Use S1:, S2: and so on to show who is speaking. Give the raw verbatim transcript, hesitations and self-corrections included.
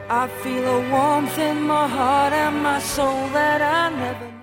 S1: I feel a warmth in my heart and my soul that I never